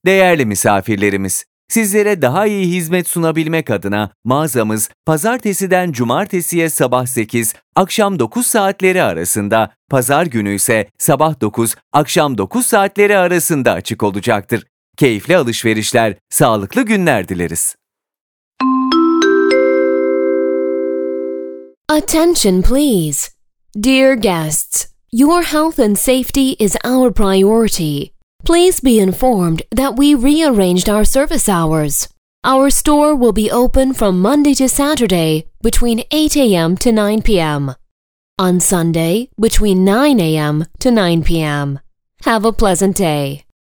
Değerli misafirlerimiz, sizlere daha iyi hizmet sunabilmek adına mağazamız pazartesiden cumartesiye sabah 8, akşam 9 saatleri arasında, pazar günü ise sabah 9, akşam 9 saatleri arasında açık olacaktır. Keyifli alışverişler, sağlıklı günler dileriz. Attention please. Dear guests, your health and safety is our priority. Please be informed that we rearranged our service hours. Our store will be open from Monday to Saturday between 8 a.m. to 9 p.m. On Sunday between 9 a.m. to 9 p.m. Have a pleasant day.